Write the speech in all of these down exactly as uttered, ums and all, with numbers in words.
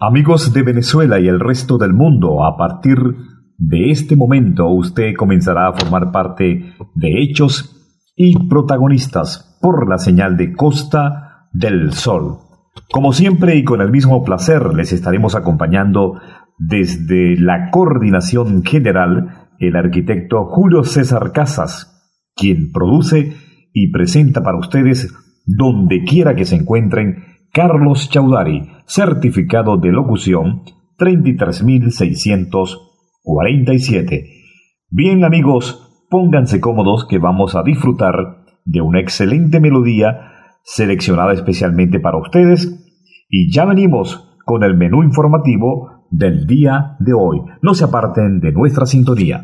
Amigos de Venezuela y el resto del mundo, a partir de este momento usted comenzará a formar parte de Hechos y Protagonistas por la señal de Costa del Sol. Como siempre y con el mismo placer les estaremos acompañando desde la coordinación general el arquitecto Julio César Casas, quien produce y presenta para ustedes donde quiera que se encuentren Carlos Chaudhary, certificado de locución treinta y tres mil seiscientos cuarenta y siete. Bien amigos, pónganse cómodos que vamos a disfrutar de una excelente melodía seleccionada especialmente para ustedes y ya venimos con el menú informativo del día de hoy. No se aparten de nuestra sintonía.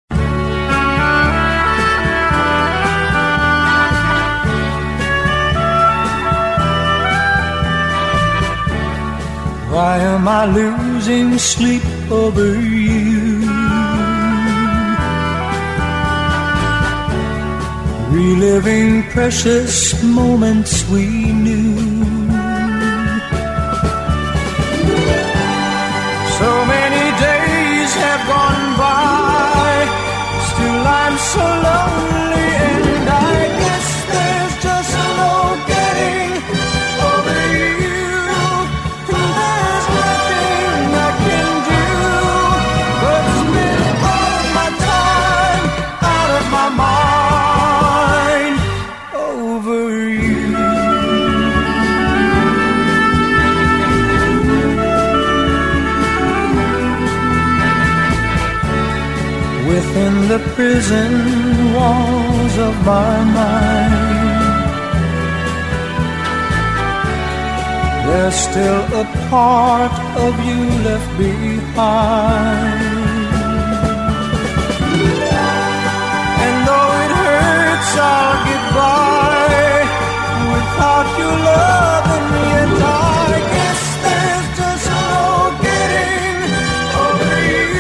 Why am I losing sleep over you? Reliving precious moments we knew. So many days have gone by, still I'm so lonely, and I guess there's just no getting over you. Within the prison walls of my mind, there's still a part of you left behind. And though it hurts, I'll get by without your love in me, and I guess there's just no getting over you.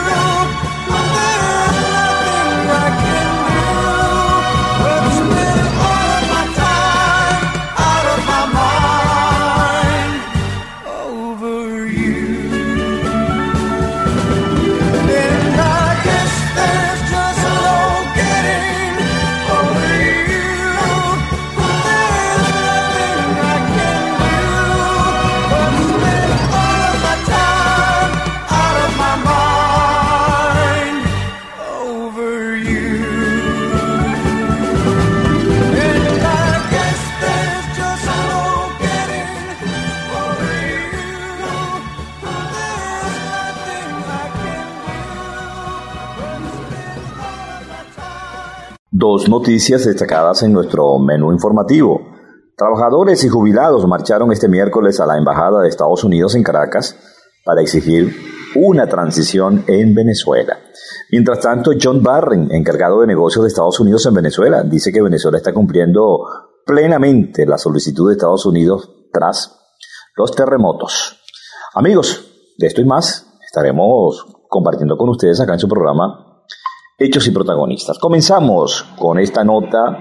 Dos noticias destacadas en nuestro menú informativo. Trabajadores y jubilados marcharon este miércoles a la Embajada de Estados Unidos en Caracas para exigir una transición en Venezuela. Mientras tanto, John Barron, encargado de negocios de Estados Unidos en Venezuela, dice que Venezuela está cumpliendo plenamente la solicitud de Estados Unidos tras los terremotos. Amigos, de esto y más estaremos compartiendo con ustedes acá en su programa Hechos y Protagonistas. Comenzamos con esta nota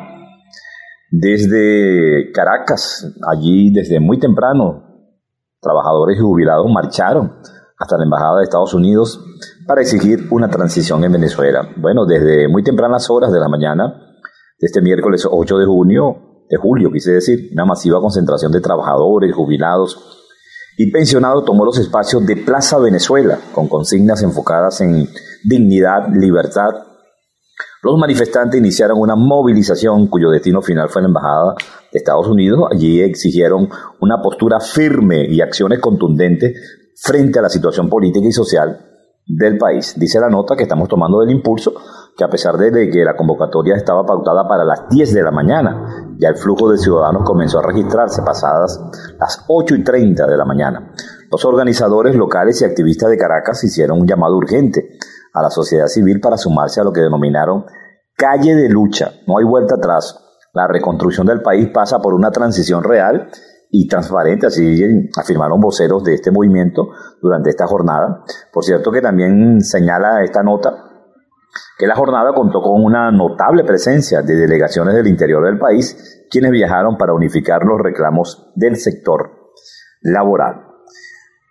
desde Caracas. Allí desde muy temprano trabajadores y jubilados marcharon hasta la Embajada de Estados Unidos para exigir una transición en Venezuela. Bueno, desde muy tempranas horas de la mañana de este miércoles ocho de junio, de julio quise decir, una masiva concentración de trabajadores, jubilados y pensionados tomó los espacios de Plaza Venezuela con consignas enfocadas en dignidad, libertad. Los manifestantes iniciaron una movilización cuyo destino final fue la Embajada de Estados Unidos. Allí exigieron una postura firme y acciones contundentes frente a la situación política y social del país. Dice la nota que estamos tomando del impulso, que a pesar de que la convocatoria estaba pautada para las diez de la mañana, ya el flujo de ciudadanos comenzó a registrarse pasadas las ocho y treinta de la mañana. Los organizadores locales y activistas de Caracas hicieron un llamado urgente a la sociedad civil para sumarse a lo que denominaron calle de lucha. No hay vuelta atrás. La reconstrucción del país pasa por una transición real y transparente, así afirmaron voceros de este movimiento durante esta jornada. Por cierto que también señala esta nota que la jornada contó con una notable presencia de delegaciones del interior del país, quienes viajaron para unificar los reclamos del sector laboral.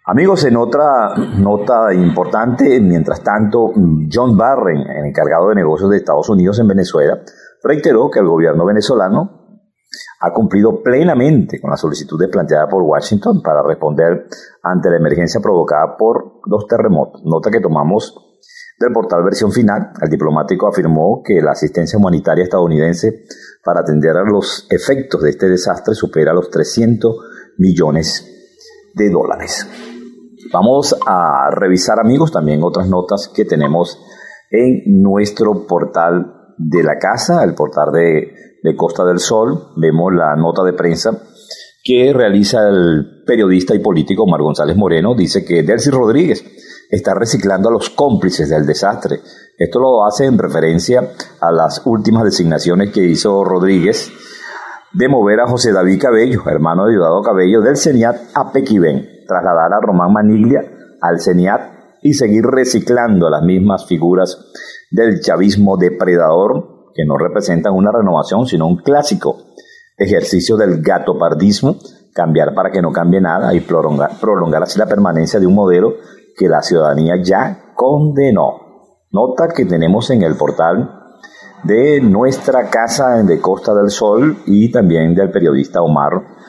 Amigos, en otra nota importante, mientras tanto, John Barron, el encargado de negocios de Estados Unidos en Venezuela, reiteró que el gobierno venezolano ha cumplido plenamente con las solicitudes planteadas por Washington para responder ante la emergencia provocada por los terremotos. Nota que tomamos del portal Versión Final. El diplomático afirmó que la asistencia humanitaria estadounidense para atender a los efectos de este desastre supera los trescientos millones de dólares. Vamos a revisar, amigos, también otras notas que tenemos en nuestro portal de la casa, el portal de, de Costa del Sol. Vemos la nota de prensa que realiza el periodista y político Omar González Moreno. Dice que Delcy Rodríguez está reciclando a los cómplices del desastre. Esto lo hace en referencia a las últimas designaciones que hizo Rodríguez de mover a José David Cabello, hermano de Diosdado Cabello, del CENIAT a Pequibén, trasladar a Román Maniglia al CENIAT y seguir reciclando las mismas figuras del chavismo depredador, que no representan una renovación, sino un clásico ejercicio del gatopardismo, cambiar para que no cambie nada y prolongar, prolongar así la permanencia de un modelo que la ciudadanía ya condenó. Nota que tenemos en el portal de nuestra casa de Costa del Sol y también del periodista Omar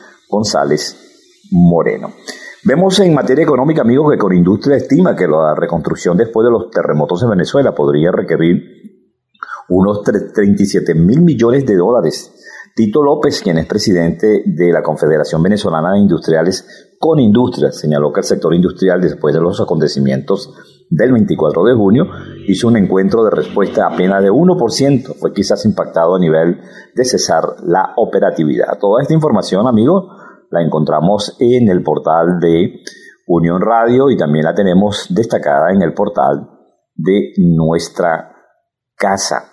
González Moreno. Vemos en materia económica, amigos, que Corindustria estima que la reconstrucción después de los terremotos en Venezuela podría requerir unos treinta y siete mil millones de dólares. Tito López, quien es presidente de la Confederación Venezolana de Industriales, Conindustria, señaló que el sector industrial, después de los acontecimientos del veinticuatro de junio, hizo un encuentro de respuesta apenas de uno por ciento. Fue quizás impactado a nivel de cesar la operatividad. Toda esta información, amigos, la encontramos en el portal de Unión Radio y también la tenemos destacada en el portal de nuestra casa.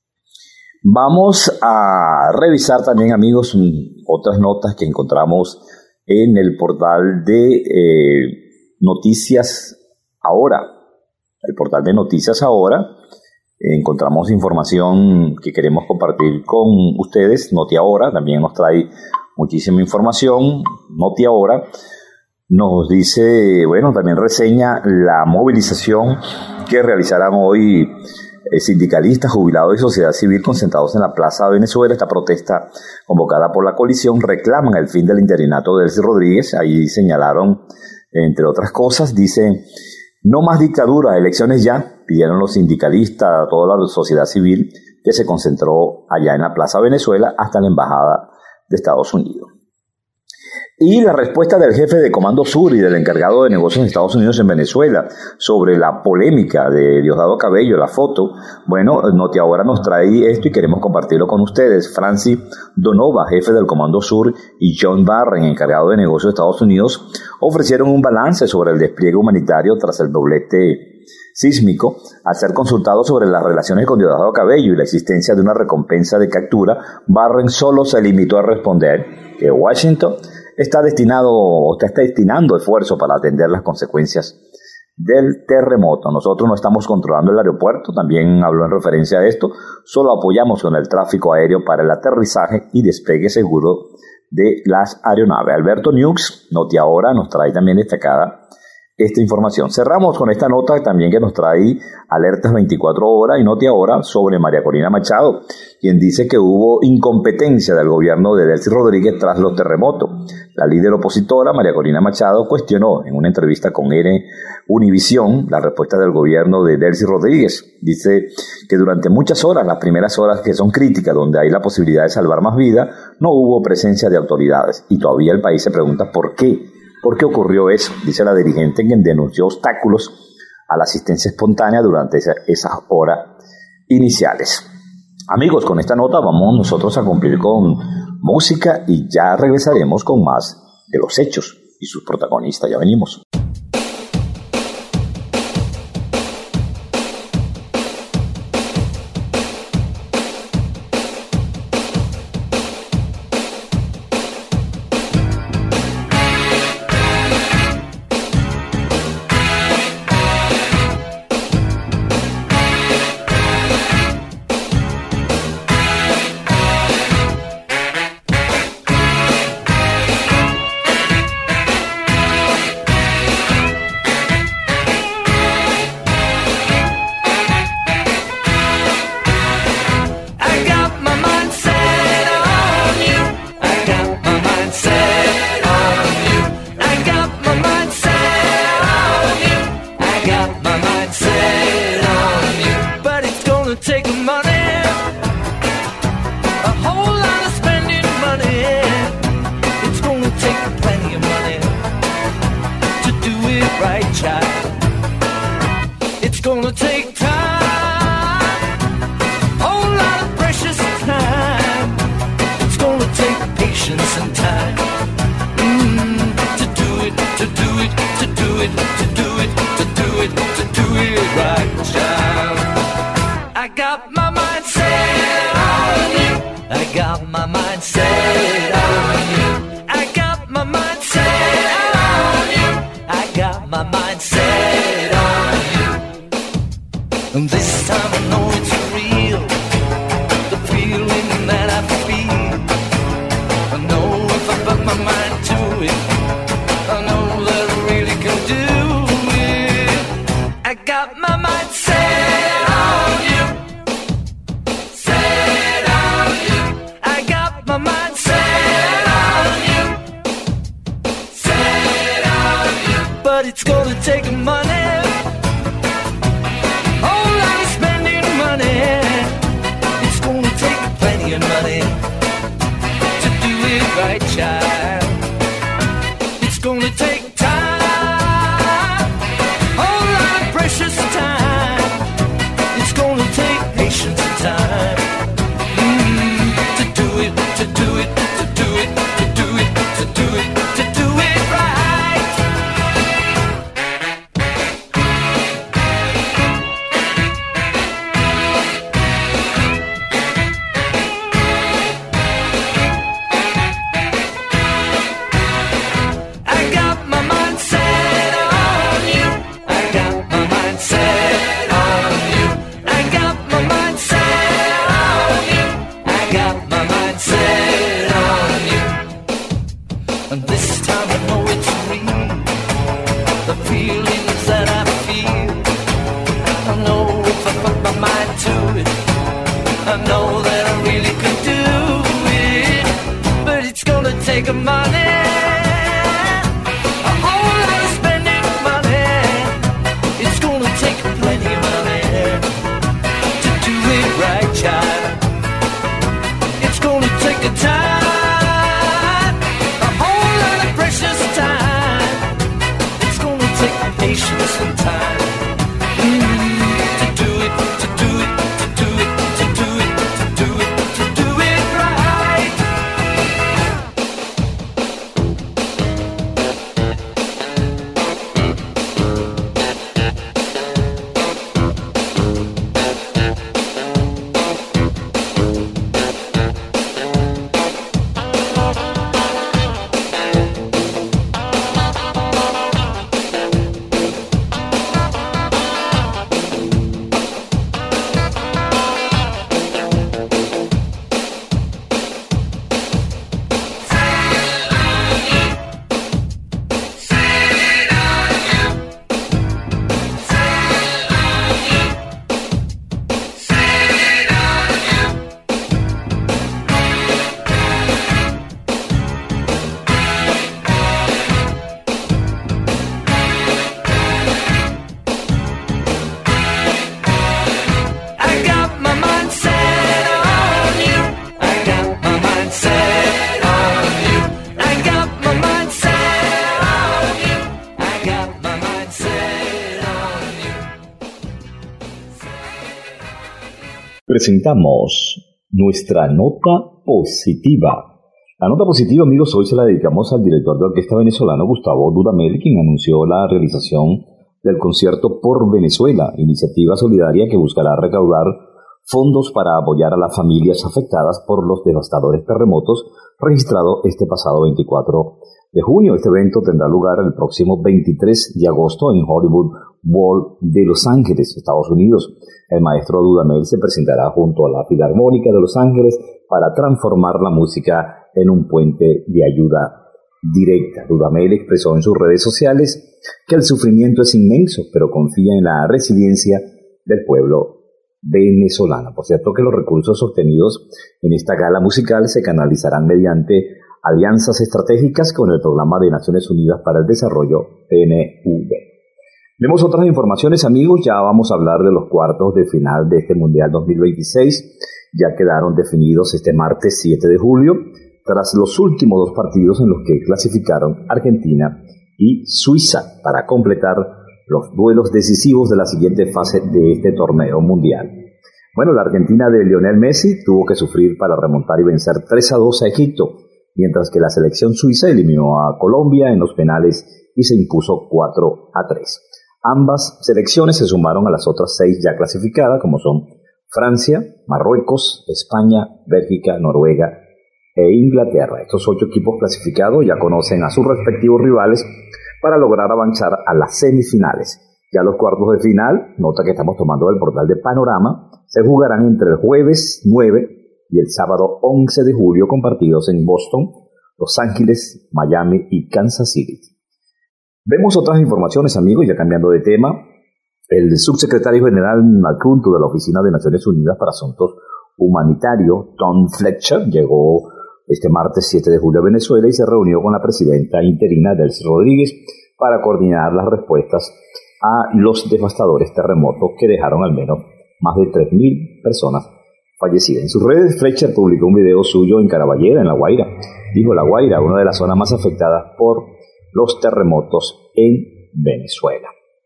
Vamos a revisar también, amigos, otras notas que encontramos en el portal de eh, Noticias Ahora. El portal de Noticias Ahora, eh, encontramos información que queremos compartir con ustedes. Noti Ahora también nos trae muchísima información. Noti Ahora nos dice, bueno, también reseña la movilización que realizarán hoy eh, sindicalistas, jubilados y sociedad civil concentrados en la Plaza de Venezuela. Esta protesta convocada por la coalición reclaman el fin del interinato de Delcy Rodríguez. Ahí señalaron, entre otras cosas, dice: no más dictadura, elecciones ya, pidieron los sindicalistas, a toda la sociedad civil que se concentró allá en la Plaza Venezuela hasta la Embajada de Estados Unidos. Y la respuesta del jefe de Comando Sur y del encargado de negocios de Estados Unidos en Venezuela sobre la polémica de Diosdado Cabello, la foto. Bueno, Noti Ahora nos trae esto y queremos compartirlo con ustedes. Francis Donova, jefe del Comando Sur, y John Barron, encargado de negocios de Estados Unidos, ofrecieron un balance sobre el despliegue humanitario tras el doblete sísmico. Al ser consultado sobre las relaciones con Diosdado Cabello y la existencia de una recompensa de captura, Barron solo se limitó a responder que Washington está destinado o está destinando esfuerzo para atender las consecuencias del terremoto. Nosotros no estamos controlando el aeropuerto, también habló en referencia a esto, solo apoyamos con el tráfico aéreo para el aterrizaje y despegue seguro de las aeronaves. Alberto Nux, Noti Ahora, nos trae también destacada esta información. Cerramos con esta nota también que nos trae Alertas veinticuatro horas y Noti Ahora sobre María Corina Machado, quien dice que hubo incompetencia del gobierno de Delcy Rodríguez tras los terremotos. La líder opositora, María Corina Machado, cuestionó en una entrevista con N Univisión la respuesta del gobierno de Delcy Rodríguez. Dice que durante muchas horas, las primeras horas que son críticas, donde hay la posibilidad de salvar más vidas, no hubo presencia de autoridades. Y todavía el país se pregunta por qué. ¿Por qué ocurrió eso? Dice la dirigente, quien denunció obstáculos a la asistencia espontánea durante esa, esas horas iniciales. Amigos, con esta nota vamos nosotros a cumplir con música y ya regresaremos con más de los hechos y sus protagonistas. Ya venimos. right, child. It's gonna take time, whole lot of precious time. It's gonna take patience and time mm, to do it, to do it, to do it, to do it, to do it, to do it right, child. I got my mind set on you. I got my mind set on you. I got my mind set on you. I got my mind set on you. And this time I know it's real, the feeling that I feel. I know if I put my mind to it, I know that I really can do it. I got my mind set on you. Set on you. I got my mind set on you. Set on you. But it's gonna take money, whole lot of spending money. It's gonna take plenty of money to do it right, child. It's gonna take time, whole lot of precious time. It's gonna take patience and time mm, to do it, to do it, to do it, to do it, to do it, to do it right. I got my mind set on you. I got my mind set on you. I got my mind set on you. I got my mind set on you. And this time I know it's real, the feelings that I feel. I know if I put my mind to it, I know that I really could do it. But it's gonna take a money, a whole lot of spending money. It's gonna take plenty of money to do it right, child. It's gonna take a time, a whole lot of precious time. It's gonna take patience and time mm, to do it, to do it, to do it, to do it, to do it, to do it right. I got my mind set on you. I got my mind set on you. I got my mind set on you. I got my mind set on you. Presentamos nuestra nota positiva. La nota positiva, amigos, hoy se la dedicamos al director de orquesta venezolano Gustavo Dudamel, quien anunció la realización del concierto por Venezuela, iniciativa solidaria que buscará recaudar fondos para apoyar a las familias afectadas por los devastadores terremotos registrados este pasado veinticuatro de junio. Este evento tendrá lugar el próximo veintitrés de agosto en Hollywood Bowl de Los Ángeles, Estados Unidos. El maestro Dudamel se presentará junto a la Filarmónica de Los Ángeles para transformar la música en un puente de ayuda directa. Dudamel expresó en sus redes sociales que el sufrimiento es inmenso, pero confía en la resiliencia del pueblo venezolano. Por cierto que los recursos obtenidos en esta gala musical se canalizarán mediante alianzas estratégicas con el Programa de Naciones Unidas para el Desarrollo, P N U D. Vemos otras informaciones, amigos. Ya vamos a hablar de los cuartos de final de este Mundial dos mil veintiséis. Ya quedaron definidos este martes siete de julio, tras los últimos dos partidos en los que clasificaron Argentina y Suiza para completar los duelos decisivos de la siguiente fase de este torneo mundial. Bueno, la Argentina de Lionel Messi tuvo que sufrir para remontar y vencer tres a dos a Egipto, mientras que la selección suiza eliminó a Colombia en los penales y se impuso cuatro a tres. Ambas selecciones se sumaron a las otras seis ya clasificadas, como son Francia, Marruecos, España, Bélgica, Noruega e Inglaterra. Estos ocho equipos clasificados ya conocen a sus respectivos rivales para lograr avanzar a las semifinales. Ya los cuartos de final, nota que estamos tomando del portal de Panorama, se jugarán entre el jueves nueve y el sábado once de julio con partidos en Boston, Los Ángeles, Miami y Kansas City. Vemos otras informaciones, amigos, ya cambiando de tema. El subsecretario general adjunto de la Oficina de Naciones Unidas para Asuntos Humanitarios, Tom Fletcher, llegó este martes siete de julio a Venezuela y se reunió con la presidenta interina Delcy Rodríguez para coordinar las respuestas a los devastadores terremotos que dejaron al menos más de tres mil personas fallecidas. En sus redes, Fletcher publicó un video suyo en Caraballera, en La Guaira. Dijo La Guaira, una de las zonas más afectadas por los terremotos en Venezuela.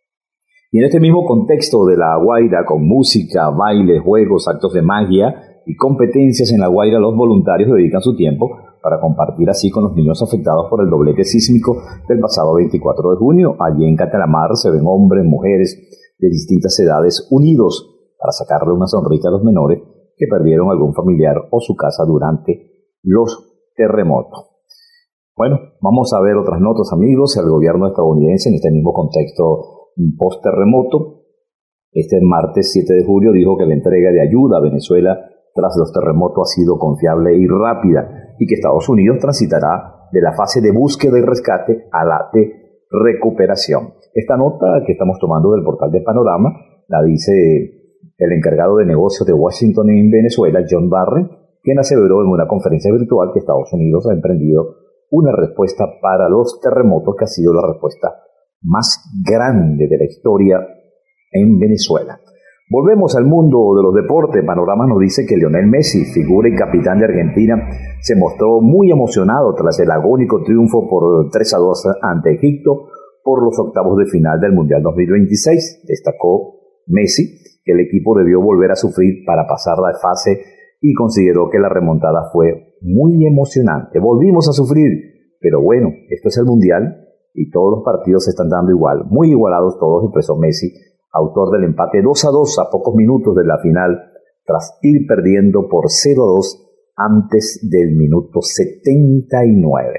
Y en este mismo contexto de La Guaira, con música, baile, juegos, actos de magia y competencias en La Guaira, los voluntarios dedican su tiempo para compartir así con los niños afectados por el doblete sísmico del pasado veinticuatro de junio. Allí en Catalamar se ven hombres, mujeres de distintas edades unidos para sacarle una sonrisa a los menores que perdieron algún familiar o su casa durante los terremotos. Bueno, vamos a ver otras notas, amigos. El gobierno estadounidense, en este mismo contexto post-terremoto, este martes siete de julio dijo que la entrega de ayuda a Venezuela tras los terremotos ha sido confiable y rápida y que Estados Unidos transitará de la fase de búsqueda y rescate a la de recuperación. Esta nota que estamos tomando del portal de Panorama la dice el encargado de negocios de Washington en Venezuela, John Barrett, quien aseveró en una conferencia virtual que Estados Unidos ha emprendido una respuesta para los terremotos que ha sido la respuesta más grande de la historia en Venezuela. Volvemos al mundo de los deportes. Panorama nos dice que Lionel Messi, figura y capitán de Argentina, se mostró muy emocionado tras el agónico triunfo por tres a dos ante Egipto por los octavos de final del Mundial dos mil veintiséis. Destacó Messi que el equipo debió volver a sufrir para pasar la fase y consideró que la remontada fue muy emocionante. Volvimos a sufrir, pero bueno, esto es el Mundial y todos los partidos se están dando igual, muy igualados todos, expresó Messi, autor del empate dos a dos a pocos minutos de la final, tras ir perdiendo por cero a dos antes del minuto setenta y nueve.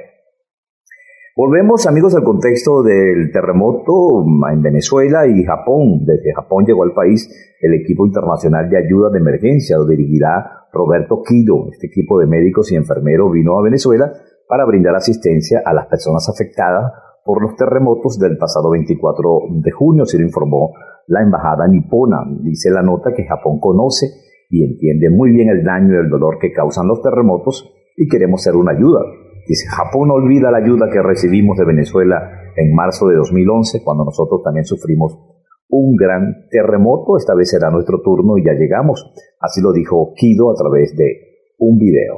Volvemos, amigos, al contexto del terremoto en Venezuela y Japón. Desde Japón llegó al país el equipo internacional de ayuda de emergencia, lo dirigirá Roberto Kido. Este equipo de médicos y enfermeros vino a Venezuela para brindar asistencia a las personas afectadas por los terremotos del pasado veinticuatro de junio, se lo informó la embajada nipona. Dice la nota que Japón conoce y entiende muy bien el daño y el dolor que causan los terremotos y queremos ser una ayuda. Dice, Japón no olvida la ayuda que recibimos de Venezuela en marzo de dos mil once, cuando nosotros también sufrimos un gran terremoto. Esta vez será nuestro turno y ya llegamos. Así lo dijo Kido a través de un video.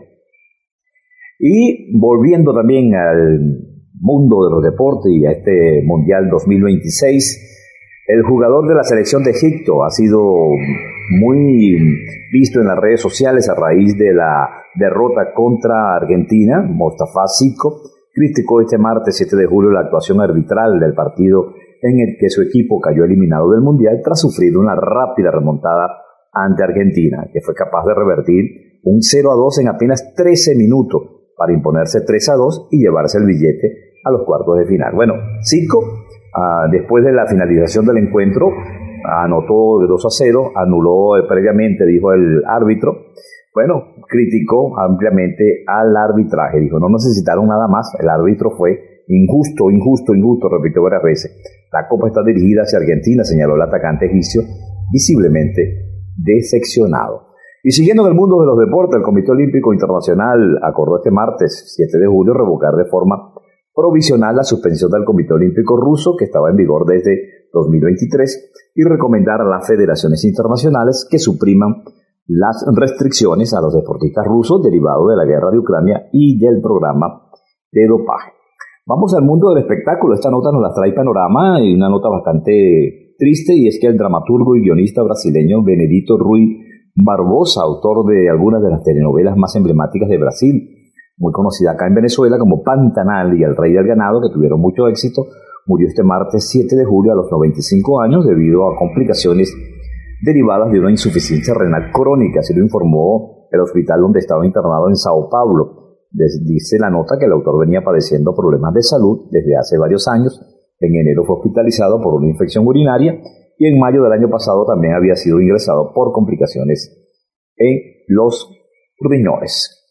Y volviendo también al mundo de los deportes y a este Mundial dos mil veintiséis, el jugador de la selección de Egipto ha sido muy visto en las redes sociales a raíz de la derrota contra Argentina. Mostafa Siko criticó este martes siete de julio la actuación arbitral del partido en el que su equipo cayó eliminado del Mundial tras sufrir una rápida remontada ante Argentina, que fue capaz de revertir un cero a dos en apenas trece minutos para imponerse tres a dos y llevarse el billete a los cuartos de final. Bueno, Siko, uh, después de la finalización del encuentro, anotó de dos a cero, anuló eh, previamente, dijo el árbitro. Bueno, criticó ampliamente al arbitraje, dijo, no necesitaron nada más, el árbitro fue injusto, injusto, injusto, repitió varias veces. La copa está dirigida hacia Argentina, señaló el atacante egipcio, visiblemente decepcionado. Y siguiendo en el mundo de los deportes, el Comité Olímpico Internacional acordó este martes, siete de julio, revocar de forma provisional la suspensión del Comité Olímpico Ruso, que estaba en vigor desde dos mil veintitrés, y recomendar a las federaciones internacionales que supriman las restricciones a los deportistas rusos derivados de la guerra de Ucrania y del programa de dopaje. Vamos al mundo del espectáculo. Esta nota nos la trae Panorama y una nota bastante triste, y es que el dramaturgo y guionista brasileño Benedito Rui Barbosa, autor de algunas de las telenovelas más emblemáticas de Brasil, muy conocida acá en Venezuela como Pantanal y El Rey del Ganado, que tuvieron mucho éxito, murió este martes siete de julio a los noventa y cinco años debido a complicaciones derivadas de una insuficiencia renal crónica, así lo informó el hospital donde estaba internado en Sao Paulo. Dice la nota que el autor venía padeciendo problemas de salud desde hace varios años. En enero fue hospitalizado por una infección urinaria y en mayo del año pasado también había sido ingresado por complicaciones en los riñones.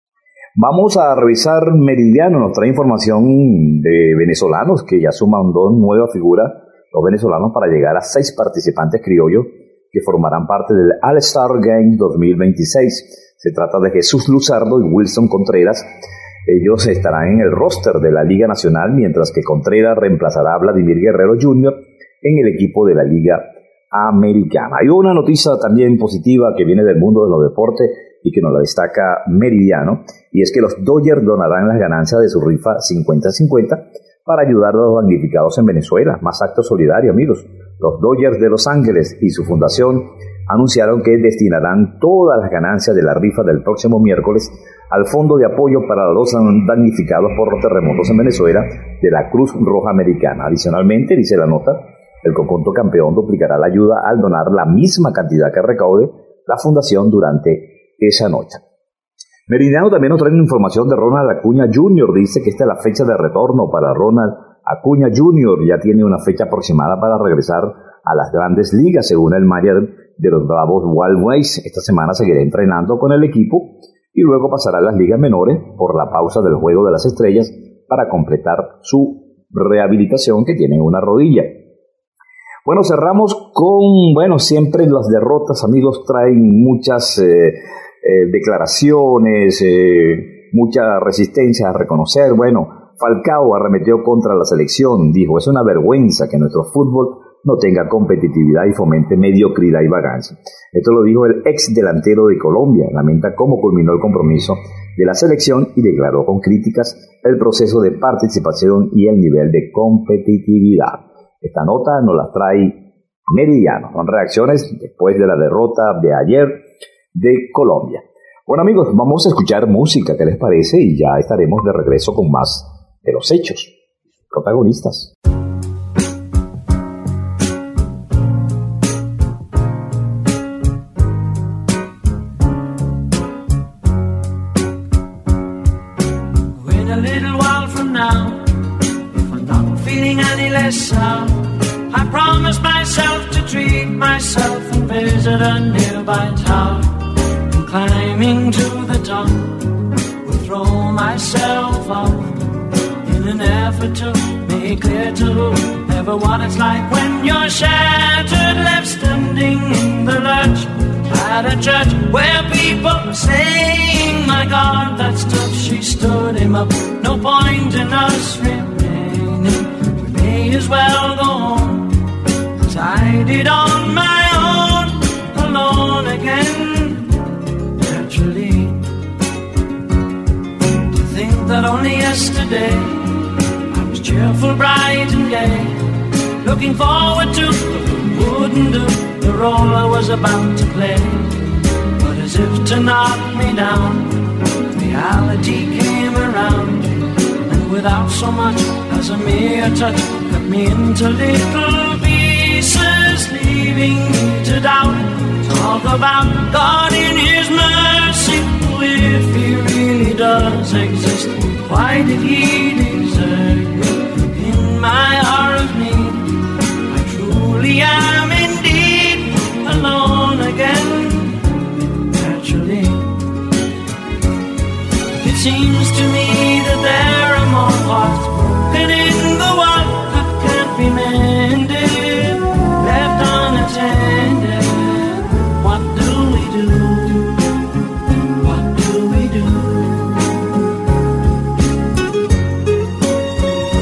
Vamos a revisar Meridiano, nos trae información de venezolanos que ya suman dos nuevas figuras, los venezolanos, para llegar a seis participantes criollos que formarán parte del All-Star Game dos mil veintiséis. Se trata de Jesús Luzardo y Wilson Contreras. Ellos estarán en el roster de la Liga Nacional, mientras que Contreras reemplazará a Vladimir Guerrero junior en el equipo de la Liga Americana. Hay una noticia también positiva que viene del mundo de los deportes y que nos la destaca Meridiano, y es que los Dodgers donarán las ganancias de su rifa cincuenta cincuenta para ayudar a los damnificados en Venezuela. Más actos solidarios, amigos. Los Dodgers de Los Ángeles y su fundación anunciaron que destinarán todas las ganancias de la rifa del próximo miércoles al Fondo de Apoyo para los damnificados por los terremotos en Venezuela de la Cruz Roja Americana. Adicionalmente, dice la nota, el conjunto campeón duplicará la ayuda al donar la misma cantidad que recaude la fundación durante esa noche. Meridiano también nos trae información de Ronald Acuña junior Dice que esta es la fecha de retorno para Ronald Acuña junior Ya tiene una fecha aproximada para regresar a las grandes ligas, según el manager de los Bravos Wild Wings. Esta semana seguirá entrenando con el equipo y luego pasará a las ligas menores por la pausa del Juego de las Estrellas para completar su rehabilitación que tiene en una rodilla. Bueno, cerramos con, bueno, siempre las derrotas, amigos, traen muchas eh, eh, declaraciones, eh, mucha resistencia a reconocer. Bueno, Falcao arremetió contra la selección, dijo, es una vergüenza que nuestro fútbol no tenga competitividad y fomente mediocridad y vagancia. Esto lo dijo el ex delantero de Colombia. Lamenta cómo culminó el compromiso de la selección y declaró con críticas el proceso de participación y el nivel de competitividad. Esta nota nos la trae Meridiano. Son reacciones después de la derrota de ayer de Colombia. Bueno, amigos, vamos a escuchar música, ¿qué les parece? Y ya estaremos de regreso con más de los hechos protagonistas. I promised myself to treat myself and visit a nearby tower. And climbing to the top, will throw myself off in an effort to make clear to whoever what it's like when you're shattered, left standing in the lurch at a church where people were saying, my God, that's tough. She stood him up. No point in us remaining. May as well go on, as I did on my own, alone again, naturally. To think that only yesterday I was cheerful, bright and gay, looking forward to what wouldn't do the role I was about to play. But as if to knock me down, reality came around, and without so much as a mere touch, cut me into little pieces, leaving me to doubt. Talk about God in His mercy, if He really does exist, why did He desert me in my hour of need? I truly am indeed alone again, naturally. It seems to me that there are more hearts broken in the world that can't be mended, left unattended. What do we do? What do we do?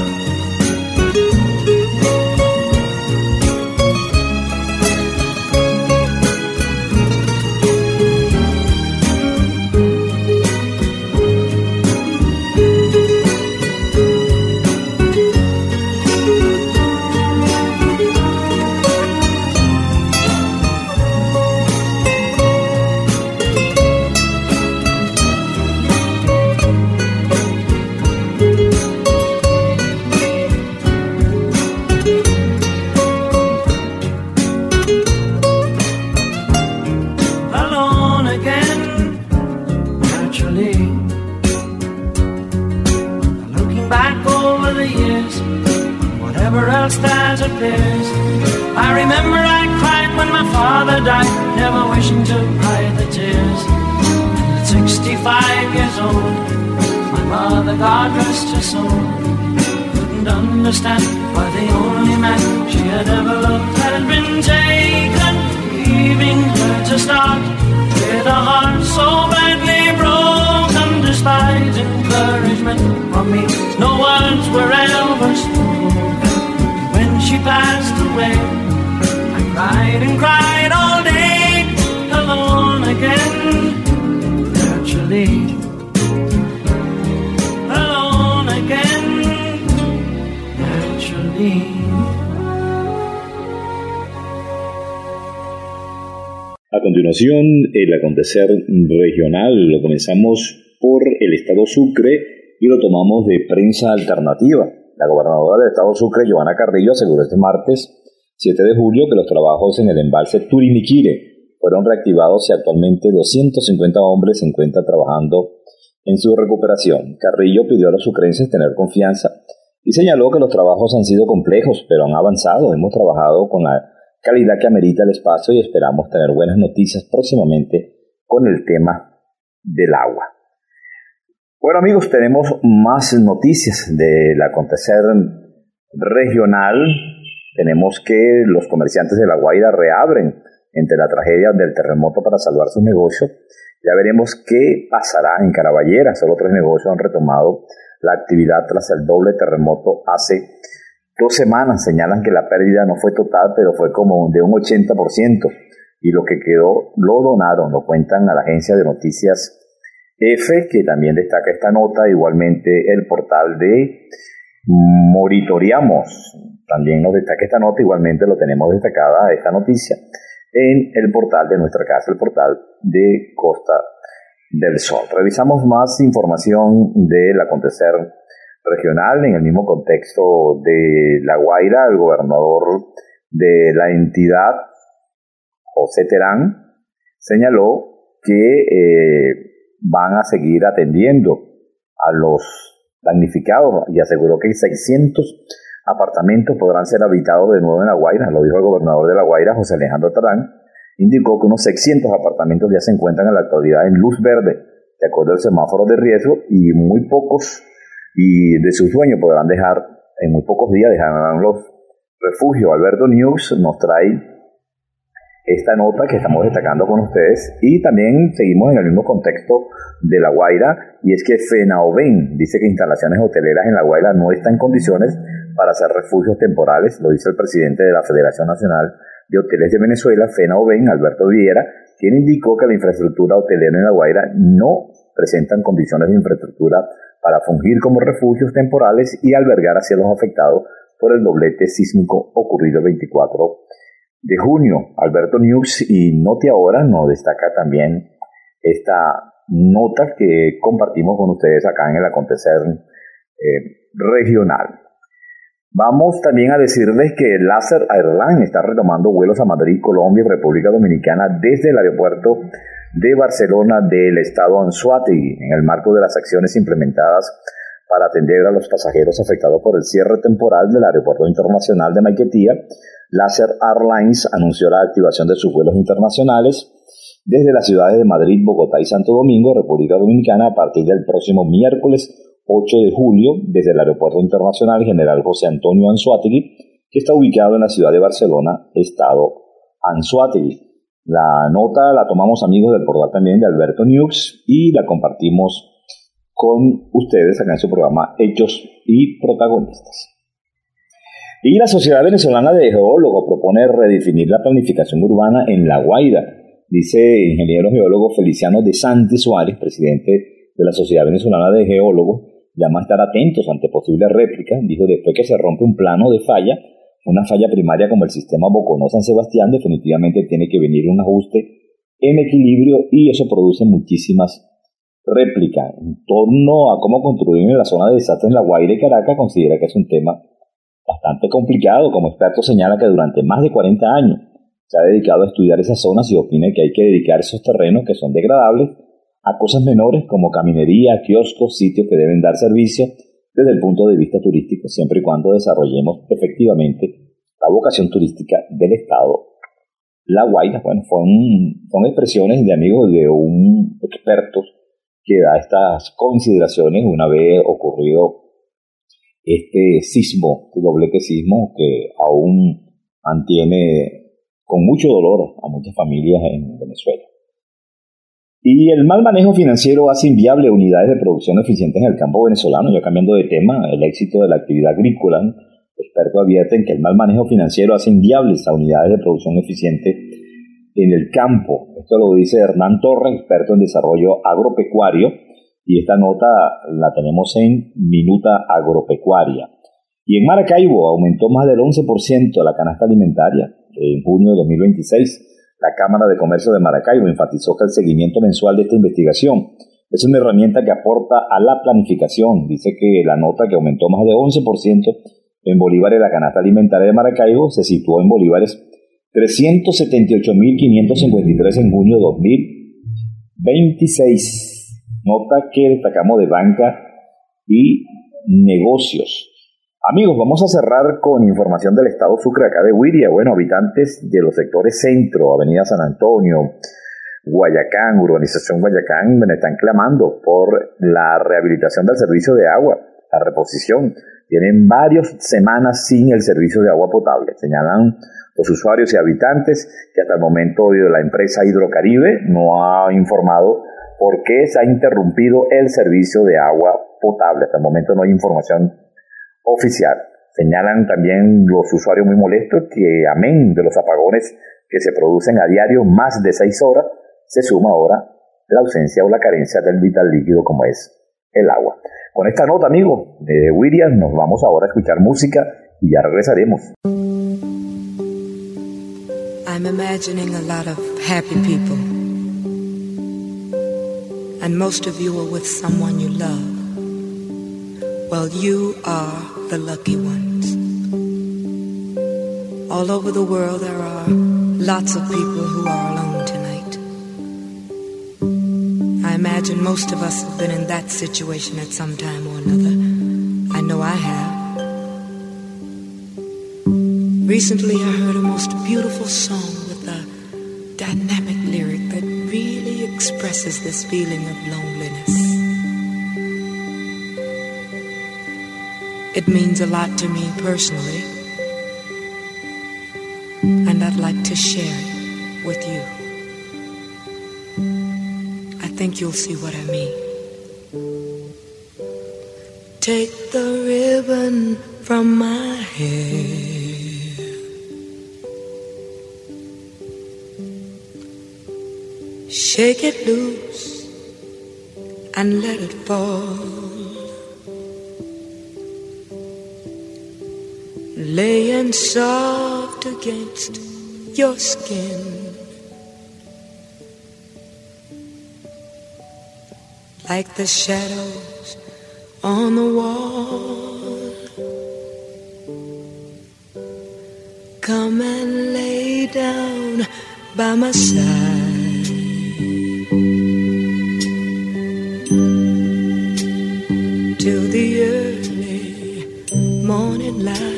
as appears. I remember I cried when my father died, never wishing to hide the tears. At sixty-five years old, my mother, God rest her soul, couldn't understand why the only man she had ever loved had been taken, leaving her to start with a heart so badly broken. Despite encouragement from me, no words were ever spoken. When she passed away, I cried and cried all day, alone again, virtually alone again, virtually. A continuación, el acontecer regional lo comenzamos por el estado Sucre y lo tomamos de Prensa Alternativa. La gobernadora del estado Sucre, Johanna Carrillo, aseguró este martes siete de julio que los trabajos en el embalse Turimiquire fueron reactivados y actualmente doscientos cincuenta hombres se encuentran trabajando en su recuperación. Carrillo pidió a los sucrenses tener confianza y señaló que los trabajos han sido complejos, pero han avanzado. Hemos trabajado con la calidad que amerita el espacio y esperamos tener buenas noticias próximamente con el tema del agua. Bueno, amigos, tenemos más noticias del acontecer regional. Tenemos que los comerciantes de La Guaira reabren entre la tragedia del terremoto para salvar sus negocios. Ya veremos qué pasará en Caraballera. Solo tres negocios han retomado la actividad tras el doble terremoto hace dos semanas. Señalan que la pérdida no fue total, pero fue como de un ochenta por ciento. Y lo que quedó lo donaron, lo cuentan a la agencia de noticias F, que también destaca esta nota. Igualmente el portal de Moritoriamos también nos destaca esta nota. Igualmente lo tenemos destacada esta noticia en el portal de nuestra casa, el portal de Costa del Sol. Revisamos más información del acontecer regional en el mismo contexto de La Guaira. El gobernador de la entidad, José Terán, señaló que eh, van a seguir atendiendo a los damnificados y aseguró que seiscientos apartamentos podrán ser habitados de nuevo en La Guaira. Lo dijo el gobernador de La Guaira, José Alejandro Terán. Indicó que unos seiscientos apartamentos ya se encuentran en la actualidad en luz verde, de acuerdo al semáforo de riesgo, y muy pocos y de sus dueños podrán dejar, en muy pocos días dejarán los refugios. Alberto News nos trae esta nota que estamos destacando con ustedes, y también seguimos en el mismo contexto de La Guaira, y es que FENAOVEN dice que instalaciones hoteleras en La Guaira no están en condiciones para hacer refugios temporales. Lo dice el presidente de la Federación Nacional de Hoteles de Venezuela, FENAOVEN, Alberto Viera, quien indicó que la infraestructura hotelera en La Guaira no presentan condiciones de infraestructura para fungir como refugios temporales y albergar hacia los afectados por el doblete sísmico ocurrido el veinticuatro de junio. Alberto News y Noti Ahora nos destaca también esta nota que compartimos con ustedes acá en el acontecer eh, regional. Vamos también a decirles que Laser Airlines está retomando vuelos a Madrid, Colombia y República Dominicana desde el aeropuerto de Barcelona del estado Anzoátegui, en el marco de las acciones implementadas para atender a los pasajeros afectados por el cierre temporal del aeropuerto internacional de Maiquetía. Laser Airlines anunció la activación de sus vuelos internacionales desde las ciudades de Madrid, Bogotá y Santo Domingo, República Dominicana, a partir del próximo miércoles ocho de julio, desde el Aeropuerto Internacional General José Antonio Anzoátegui, que está ubicado en la ciudad de Barcelona, estado Anzoátegui. La nota la tomamos, amigos, del portal también de Alberto News y la compartimos con ustedes acá en su programa Hechos y Protagonistas. Y la Sociedad Venezolana de Geólogos propone redefinir la planificación urbana en La Guaira. Dice el ingeniero geólogo Feliciano de Santi Suárez, presidente de la Sociedad Venezolana de Geólogos, llama a estar atentos ante posibles réplicas. Dijo, después que se rompe un plano de falla, una falla primaria como el sistema Boconó-San Sebastián, definitivamente tiene que venir un ajuste en equilibrio, y eso produce muchísimas réplicas. En torno a cómo construir en la zona de desastre en La Guaira y Caracas, considera que es un tema bastante complicado. Como experto señala que durante más de cuarenta años se ha dedicado a estudiar esas zonas y opina que hay que dedicar esos terrenos que son degradables a cosas menores como caminería, kioscos, sitios que deben dar servicio desde el punto de vista turístico, siempre y cuando desarrollemos efectivamente la vocación turística del Estado. La Guaira, bueno, son, son expresiones de amigos de un experto que da estas consideraciones una vez ocurrido este sismo, este doblete sismo que aún mantiene con mucho dolor a muchas familias en Venezuela. Y el mal manejo financiero hace inviable unidades de producción eficientes en el campo venezolano. Ya cambiando de tema, el éxito de la actividad agrícola, expertos advierten que el mal manejo financiero hace inviables a unidades de producción eficiente en el campo. Esto lo dice Hernán Torres, experto en desarrollo agropecuario, y esta nota la tenemos en Minuta Agropecuaria. Y en Maracaibo aumentó más del once por ciento la canasta alimentaria en junio de dos mil veintiséis. La Cámara de Comercio de Maracaibo enfatizó que el seguimiento mensual de esta investigación es una herramienta que aporta a la planificación. Dice que la nota, que aumentó más de once por ciento en bolívares la canasta alimentaria de Maracaibo, se situó en bolívares trescientos setenta y ocho mil quinientos cincuenta y tres en junio de dos mil veintiséis. Nota que destacamos de banca y negocios. Amigos, vamos a cerrar con información del estado Sucre, acá de Wiria. Bueno, habitantes de los sectores centro, Avenida San Antonio, Guayacán, Urbanización Guayacán, están clamando por la rehabilitación del servicio de agua, la reposición. Tienen varias semanas sin el servicio de agua potable. Señalan los usuarios y habitantes que hasta el momento la empresa Hidrocaribe no ha informado por qué se ha interrumpido el servicio de agua potable. Hasta el momento no hay información oficial. Señalan también los usuarios muy molestos que, amén de los apagones que se producen a diario más de seis horas, se suma ahora la ausencia o la carencia del vital líquido como es el agua. Con esta nota, amigos, de William, nos vamos ahora a escuchar música y ya regresaremos. I'm imagining a lot of happy people, and most of you are with someone you love. Well, you are the lucky ones. All over the world there are lots of people who are alone tonight. I imagine most of us have been in that situation at some time or another. I know I have. Recently I heard a most beautiful song with a dynamic lyric that really expresses this feeling of loneliness. It means a lot to me personally, and I'd like to share it with you. I think you'll see what I mean. Take the ribbon from my hair, shake it loose and let it fall. Laying soft against your skin, like the shadows on the wall. Come and lay down by my side, till the early morning light.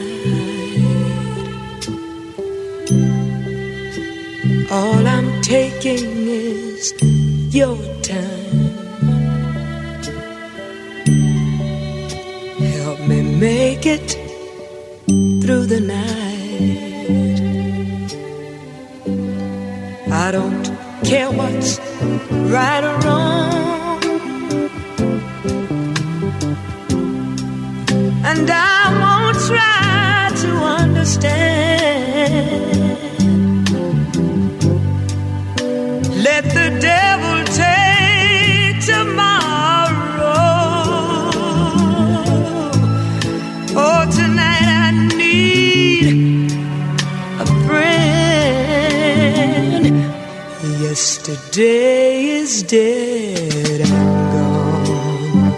All I'm taking is your time. Help me make it through the night. I don't care what's right or wrong, and I won't try to understand. Let the devil take tomorrow. Oh, tonight I need a friend. Yesterday is dead and gone,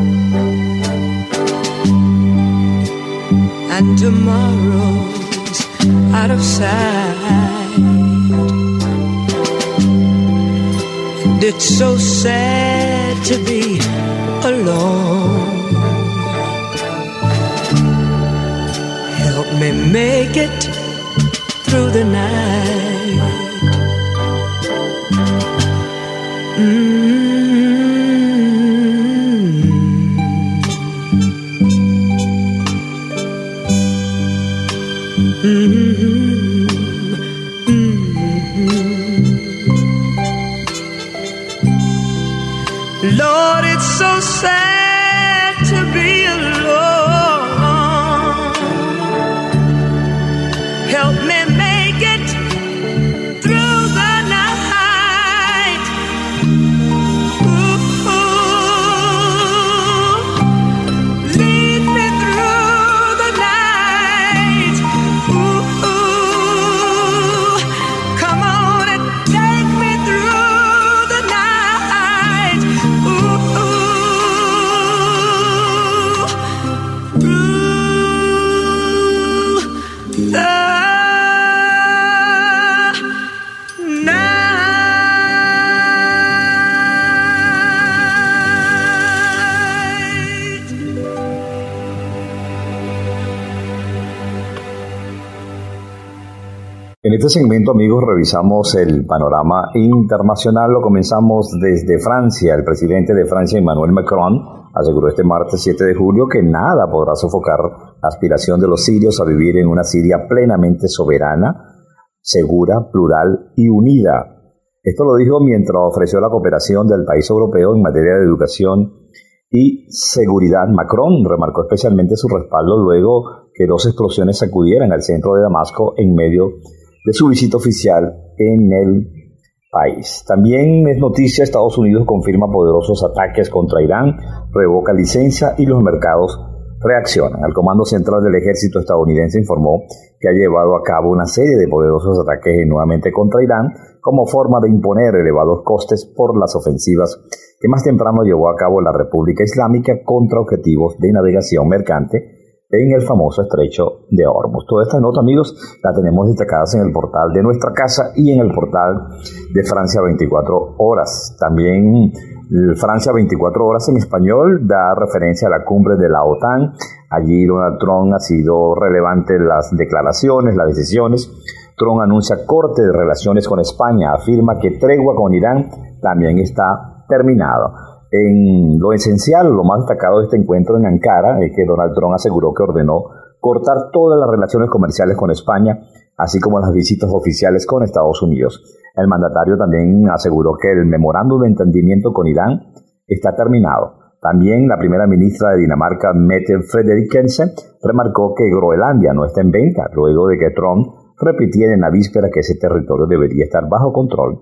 and tomorrow's out of sight. It's so sad to be alone. Help me make it through the night. Mm-hmm. Mm-hmm. Mm-hmm. Lord, it's so sad to be alone. Help me make it through the night. Ooh, lead me through the night. Ooh, come on and take me through the night. Ooh, through the En este segmento, amigos, revisamos el panorama internacional. Lo comenzamos desde Francia. El presidente de Francia, Emmanuel Macron, aseguró este martes siete de julio que nada podrá sofocar la aspiración de los sirios a vivir en una Siria plenamente soberana, segura, plural y unida. Esto lo dijo mientras ofreció la cooperación del país europeo en materia de educación y seguridad. Macron remarcó especialmente su respaldo luego que dos explosiones sacudieran al centro de Damasco en medio de su visita oficial en el país. También es noticia, Estados Unidos confirma poderosos ataques contra Irán, revoca licencia y los mercados reaccionan. El Comando Central del Ejército estadounidense informó que ha llevado a cabo una serie de poderosos ataques nuevamente contra Irán como forma de imponer elevados costes por las ofensivas que más temprano llevó a cabo la República Islámica contra objetivos de navegación mercante en el famoso estrecho de Hormuz. Toda esta nota, amigos, la tenemos destacadas en el portal de nuestra casa y en el portal de Francia veinticuatro horas. También Francia veinticuatro horas en español da referencia a la cumbre de la OTAN. Allí Donald Trump ha sido relevante en las declaraciones, las decisiones. Trump anuncia corte de relaciones con España, afirma que tregua con Irán también está terminada. En lo esencial, lo más destacado de este encuentro en Ankara es que Donald Trump aseguró que ordenó cortar todas las relaciones comerciales con España, así como las visitas oficiales con Estados Unidos. El mandatario también aseguró que el memorándum de entendimiento con Irán está terminado. También la primera ministra de Dinamarca, Mette Frederiksen, remarcó que Groenlandia no está en venta, luego de que Trump repitiera en la víspera que ese territorio debería estar bajo control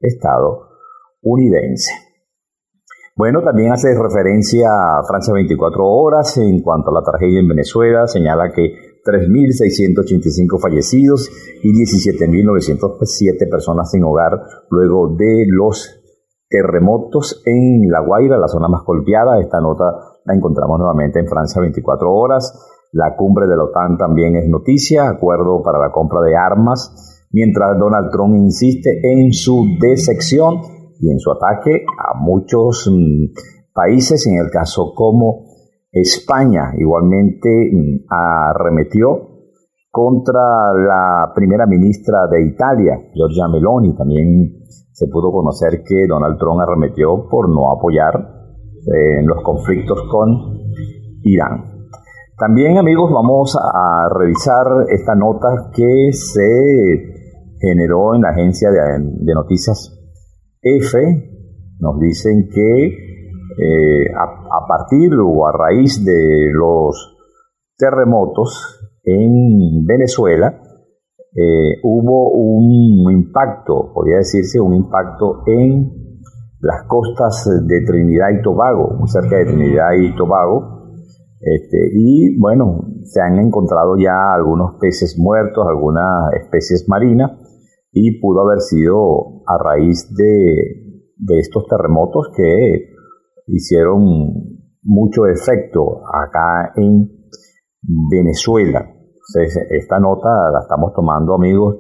estadounidense. Bueno, también hace referencia a Francia veinticuatro horas en cuanto a la tragedia en Venezuela. Señala que tres mil seiscientos ochenta y cinco fallecidos y diecisiete mil novecientos siete personas sin hogar luego de los terremotos en La Guaira, la zona más golpeada. Esta nota la encontramos nuevamente en Francia veinticuatro horas. La cumbre de la OTAN también es noticia, acuerdo para la compra de armas, mientras Donald Trump insiste en su deserción y en su ataque a muchos mm, países, en el caso como España. Igualmente mm, arremetió contra la primera ministra de Italia, Giorgia Meloni. También se pudo conocer que Donald Trump arremetió por no apoyar eh, en los conflictos con Irán. También, amigos, vamos a revisar esta nota que se generó en la agencia de, de noticias EFE. Nos dicen que eh, a, a partir o a raíz de los terremotos en Venezuela eh, hubo un impacto, podría decirse un impacto en las costas de Trinidad y Tobago, muy cerca de Trinidad y Tobago, este, y bueno, se han encontrado ya algunos peces muertos, algunas especies marinas, y pudo haber sido a raíz de, de estos terremotos que hicieron mucho efecto acá en Venezuela. Entonces, esta nota la estamos tomando, amigos,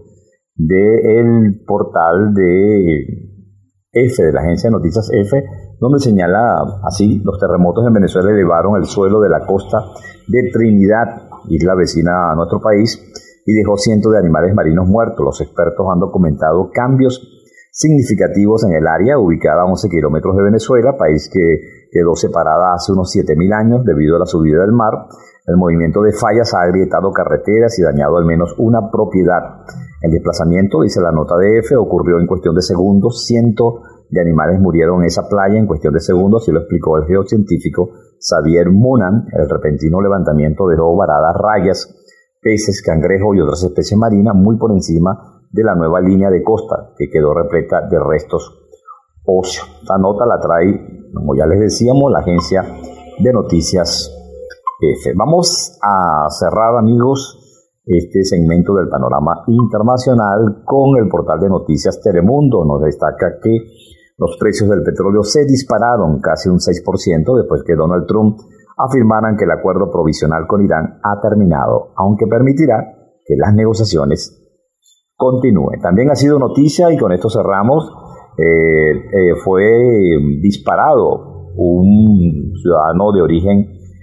del portal de EFE, de la agencia de noticias EFE, donde señala así: los terremotos en Venezuela elevaron el suelo de la costa de Trinidad isla vecina a nuestro país, y dejó cientos de animales marinos muertos. Los expertos han documentado cambios significativos en el área, ubicada a once kilómetros de Venezuela, país que quedó separada hace unos siete mil años debido a la subida del mar. El movimiento de fallas ha agrietado carreteras y dañado al menos una propiedad. El desplazamiento, dice la nota de F, ocurrió en cuestión de segundos. Cientos de animales murieron en esa playa en cuestión de segundos, así lo explicó el geocientífico Xavier Munan. El repentino levantamiento dejó varadas rayas, peces, cangrejos y otras especies marinas muy por encima de la nueva línea de costa, que quedó repleta de restos óseos. Esta nota la trae, como ya les decíamos, la agencia de noticias F. Vamos a cerrar, amigos, este segmento del panorama internacional con el portal de noticias Telemundo. Nos destaca que los precios del petróleo se dispararon casi un seis por ciento después que Donald Trump afirmaran que el acuerdo provisional con Irán ha terminado, aunque permitirá que las negociaciones continúen. También ha sido noticia, y con esto cerramos, eh, eh, fue disparado un ciudadano de origen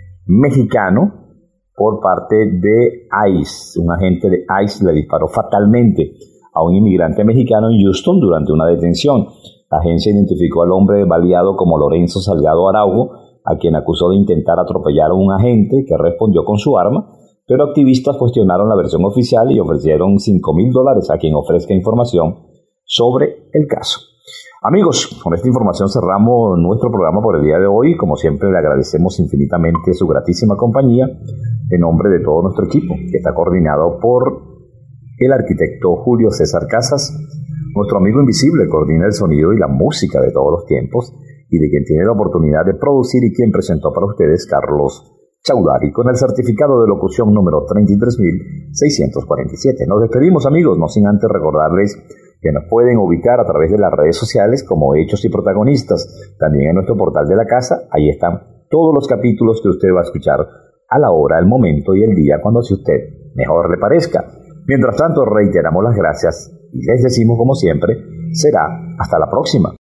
mexicano por parte de ICE. Un agente de ICE le disparó fatalmente a un inmigrante mexicano en Houston durante una detención. La agencia identificó al hombre baleado como Lorenzo Salgado Araujo, a quien acusó de intentar atropellar a un agente que respondió con su arma, pero activistas cuestionaron la versión oficial y ofrecieron cinco mil dólares a quien ofrezca información sobre el caso. Amigos, con esta información cerramos nuestro programa por el día de hoy. Como siempre, le agradecemos infinitamente su gratísima compañía en nombre de todo nuestro equipo, que está coordinado por el arquitecto Julio César Casas. Nuestro amigo invisible coordina el sonido y la música de todos los tiempos, y de quien tiene la oportunidad de producir y quien presentó para ustedes, Carlos Chaudari, con el certificado de locución número treinta y tres mil seiscientos cuarenta y siete. Nos despedimos, amigos, no sin antes recordarles que nos pueden ubicar a través de las redes sociales como Hechos y Protagonistas. También en nuestro portal de la casa, ahí están todos los capítulos que usted va a escuchar a la hora, el momento y el día cuando a usted mejor le parezca. Mientras tanto, reiteramos las gracias y les decimos, como siempre, será hasta la próxima.